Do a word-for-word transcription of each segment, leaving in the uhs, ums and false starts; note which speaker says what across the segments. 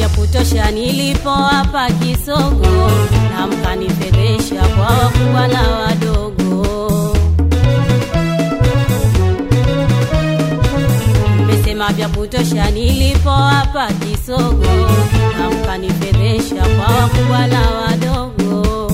Speaker 1: vya kutosha nilipo hapa kisogo, na mkanifedhesha kwa wakubwa na wadogo. Mmesema vya kutosha nilipo hapa kisogo, na mkanifedhesha kwa wakubwa na wadogo.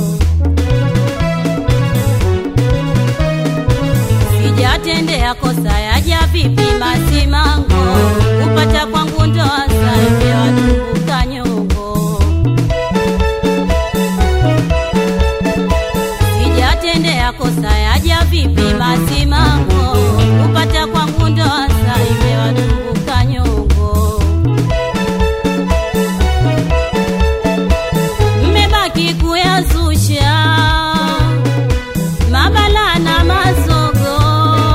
Speaker 1: Sijatendea kosa yaja vipi masimango, kupata kwangu ndoa sahibi watumbuka nyongo. Sijatendea kosa yaja vipi masimango, kupata kwangu ndoa sahibi watumbuka nyongo. Mmebaki kuyazusha mabala na mazogo,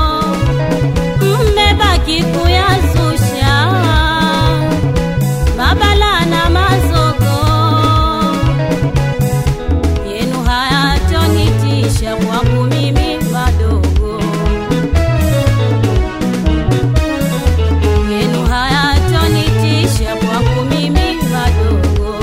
Speaker 1: mmebaki kuyazusha mabala na mazogo. Yenu hayatonitisha kwangu mimi madogo, yenu hayatonitisha kwangu mimi madogo.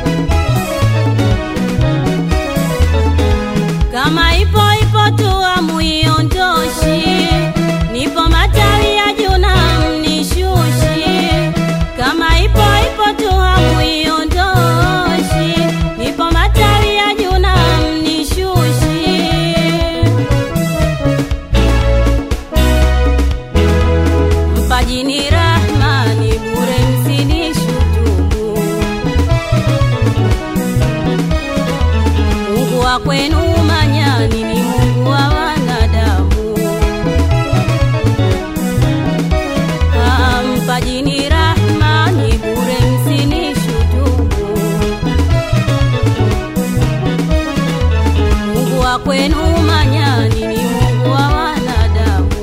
Speaker 1: Kama ipo ipo tu amuiondoshi, nipo matawi ya juu na mnishushi. Kama ipo ipo tu amuiondoshi, nipo matawi ya juu na mnishushi. Mpajini Rahmani bure msinishutumu, Mungu wa kwenu manyani ni Mungu wa wanadamu. Ah, mpajini Rahmani bure msinishutumu, Mungu wa kwenu manyani ni Mungu wa wanadamu.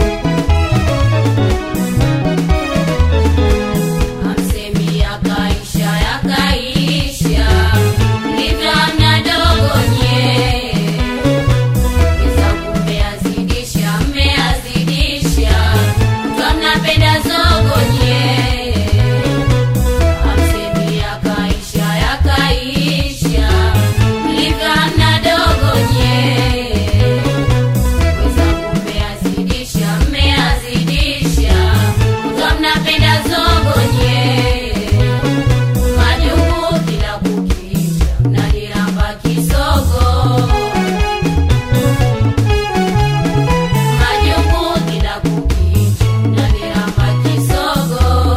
Speaker 2: Amsemi yakaisha yakaisha, ndivyo mnadogo nye. Weza mmeazidisha mmeazidisha, mtu mnapenda zogo nye. Amsemi yakaisha yakaisha, ndivyo mnadogo nye. Weza mmeazidisha mmeazidisha, mtu mnapenda zogo nye. Majungu kila kukicha, mnaniramba kisogo. Majungu kila kukicha, mnaniramba kisogo.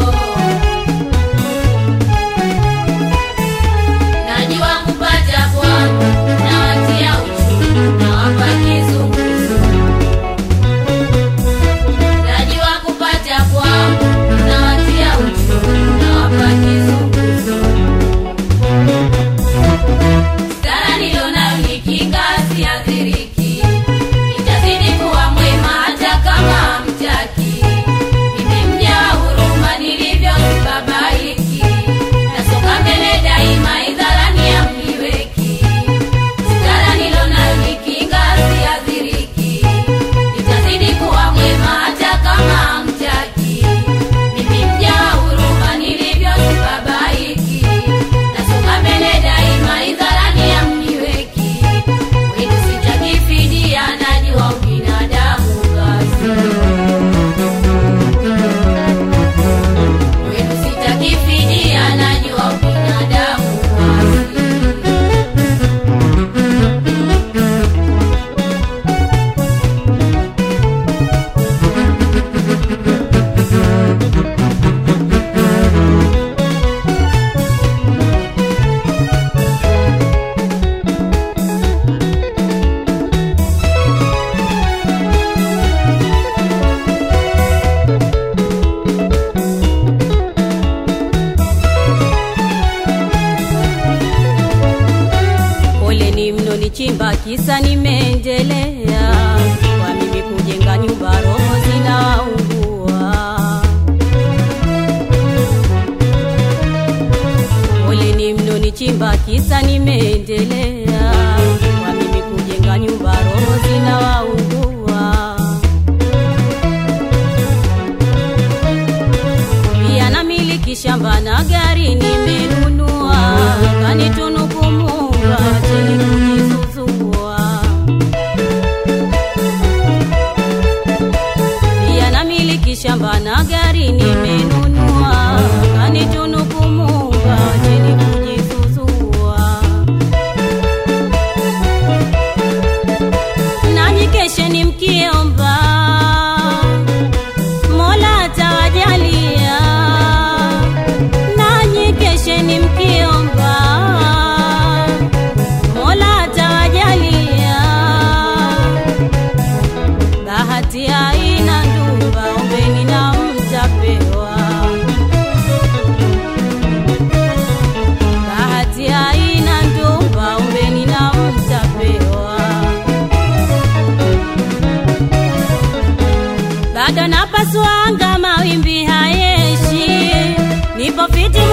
Speaker 2: Najua kupata kwangu, nawatia uchungu, nawapa kizunguzungu. Najua kupata kwangu, nawatia uchungu, nawapa kizunguzungu. Stara nilionayo nikinga siathiriki, nitazidi kuwa mwema hata kama hamtaki. Mimi mja wa huruma nilivyo sibabaiki, nasonga mbele daima idharani hamniweki. Stara nilionayo nikinga siathiriki, nitazidi kuwa mwema hata kama hamtaki. Mimi mja wa huruma nilivyo sibabaiki, nasonga mbele daima idharani hamniweki. Wenu sitaki fidia, najua ubinadamu basi. Wenu sitaki fidia, najua ubinadamu basi.
Speaker 1: Poleni mno nichimba kisa nimeendelea, kwa mimi kujenga nyumba roho zinaungua. Poleni mno nichimba kisa nimeendelea, kwa mimi kujenga nyumba roho zinaungua. Pia namiliki shamba na gari nimenunua, kanitunuku Mungu acheni kujizuzua. Pia namiliki shamba na gari nimenunua, kanitunuku Mungu acheni kujizuzua. Nanyi kesheni mkiomba, Mola atawajalia. Nanyi kesheni mkiomba, Mola atawajalia. Bahati haina ndumba, ombeni na mtapewa. Bahati haina ndumba, ombeni na mtapewa. Bado napasuanga mawimbi hayeshi, nipo fiti